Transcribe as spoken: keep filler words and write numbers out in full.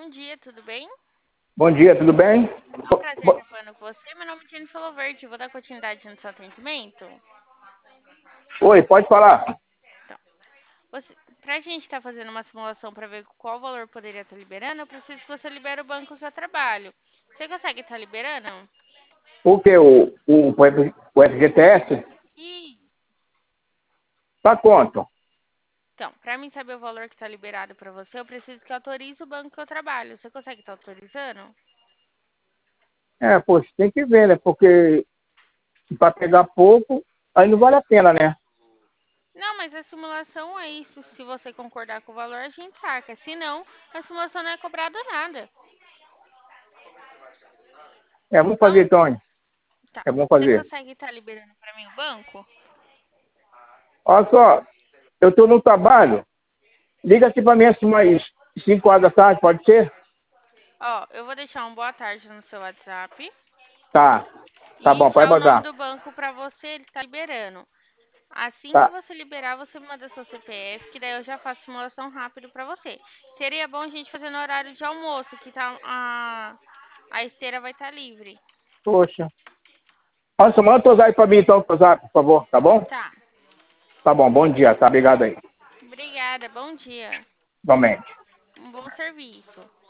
Bom dia, tudo bem? Bom dia, tudo bem? É um prazer estar falando com você. Meu nome é Jennifer Loverde. Vou dar continuidade no seu atendimento. Oi, pode falar. Então, você, pra gente estar fazendo uma simulação para ver qual valor poderia estar liberando, eu preciso que você libere o banco do seu trabalho. Você consegue estar liberando? O que? O, o, o F G T S? E, Tá quanto? então, para mim saber o valor que está liberado para você, eu preciso que autorize o banco que eu trabalho. Você consegue estar autorizando? É, poxa, tem que ver, né? Porque para pegar pouco, aí não vale a pena, né? Não, mas a simulação é isso. Se você concordar com o valor, a gente saca. Se não, a simulação não é cobrada nada. É, vamos fazer Vamos, então. tá. É bom Você fazer. consegue estar liberando para mim o banco? Olha só, eu estou no trabalho. Liga aqui para mim assim mais cinco horas da tarde, pode ser? Ó, eu vou deixar um boa tarde no seu WhatsApp Tá. Tá e bom, pode já o nome mandar. do banco para você, ele tá liberando. Assim que Tá. você liberar, você me manda seu C P F, que daí eu já faço simulação rápido para você. Seria bom a gente fazer no horário de almoço, que tá a a esteira vai estar livre. Poxa. Olha só, manda o zap para mim então, o zap, por favor, tá bom? Tá. Tá bom, bom dia, tá? Obrigado aí. Obrigada. Bom dia. Igualmente. Um bom serviço.